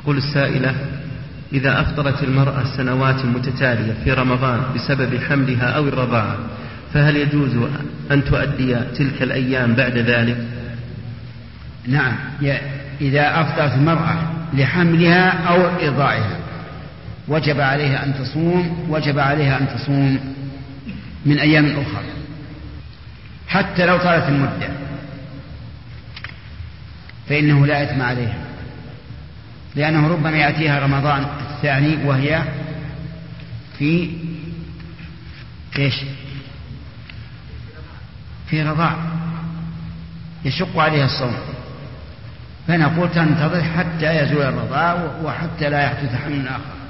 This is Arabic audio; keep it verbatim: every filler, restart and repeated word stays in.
تقول السائلة: إذا أفطرت المرأة سنوات متتالية في رمضان بسبب حملها أو الرضاعة، فهل يجوز أن تؤدي تلك الأيام بعد ذلك؟ نعم، إذا أفطرت المرأة لحملها أو إرضاعها وجب عليها أن تصوم وجب عليها أن تصوم من أيام أخرى حتى لو طالت المدة، فإنه لا إثم عليها، لأنه ربما يأتيها رمضان الثاني وهي في إيش؟ في رضاع يشق عليها الصوم، فنقول تنتظر حتى يزول الرضاع وحتى لا يحدث حمل آخر.